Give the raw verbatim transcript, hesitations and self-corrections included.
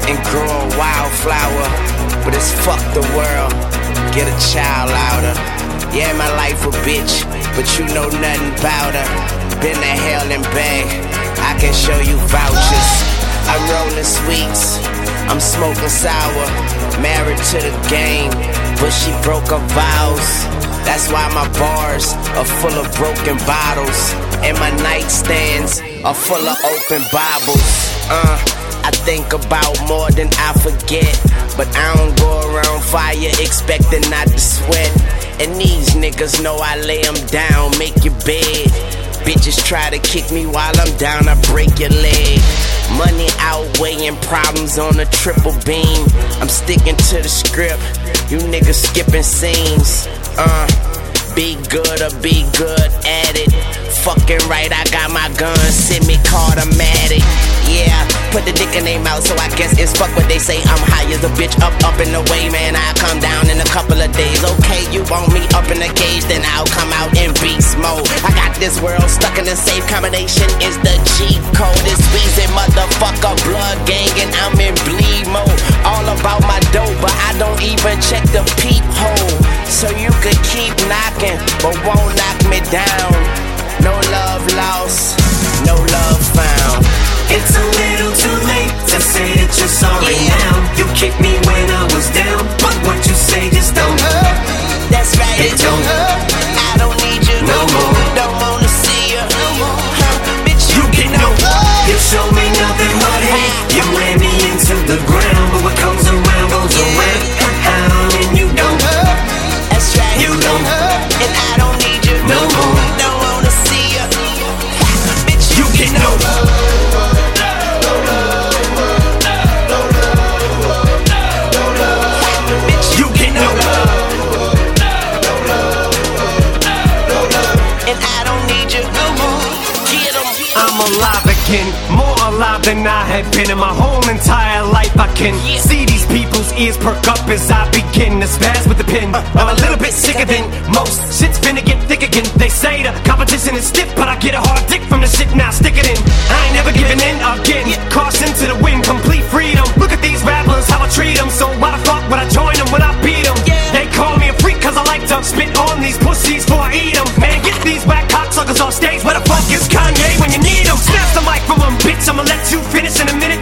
and grow a wildflower. But it's fuck the world, get a child out her. Yeah, my life a bitch, but you know nothing about her. Been to hell and back, I can show you vouchers. I'm rolling sweets, I'm smoking sour. Married to the game, but she broke her vows. That's why my bars are full of broken bottles, and my nightstands are full of open Bibles. Uh, I think about more than I forget, but I don't go around fire expecting not to sweat. And these niggas know I lay them down, make your bed. Bitches try to kick me while I'm down, I break your leg. Money outweighing problems on a triple beam. I'm sticking to the script, you niggas skipping scenes. Uh, be good or be good at it. Fucking right, I got my gun, semi-automatic. Yeah, put the dick in their mouth, so I guess it's fuck what they say. I'm high as a bitch, up, up and away, man. I'll come down in a couple of days. Okay, you want me up in the cage, then I'll come out in beast mode. I got this world stuck in a safe combination, is the G code. It's Weezy, motherfucker, blood gang, and I'm in bleed mode. All about my dough, but I don't even check the peephole. So you could keep knocking, but won't knock me down. No love lost, no love found. It's a little too late to say that you're sorry Yeah. now. You kicked me when I was down, but what you say just don't hurt. That's right, It don't hurt I don't need you no more. Don't wanna see you no more. Huh, bitch, You get no You show me nothing but hate. You ran me into the ground, but what comes around goes Yeah. around. Uh-uh, and you don't hurt. That's right, You don't hurt and I don't need you no more. Don't wanna see you, bitch, You get no bitch, You get no and I don't need you no more. Get 'em. I'm alive again, more alive than I have been in my whole entire life. I can Yeah. see these people's ears perk up as I begin to spaz with the pen. I'm a little bit sicker than most. Shit's finna get thick again. They say the competition is stiff, but I get a hard dick from the shit, now stick it in. I ain't never giving in again. Caution to the wind, complete freedom. Look at these rappers, how I treat them. So why the fuck would I join them when I beat them? Yeah. They call me a freak cause I like to spit on these pussies before I eat them. Man, get these whack cocksuckers off stage. Where the fuck is Kanye when you need him? Snatch the mic from him, bitch, I'ma let you finish in a minute.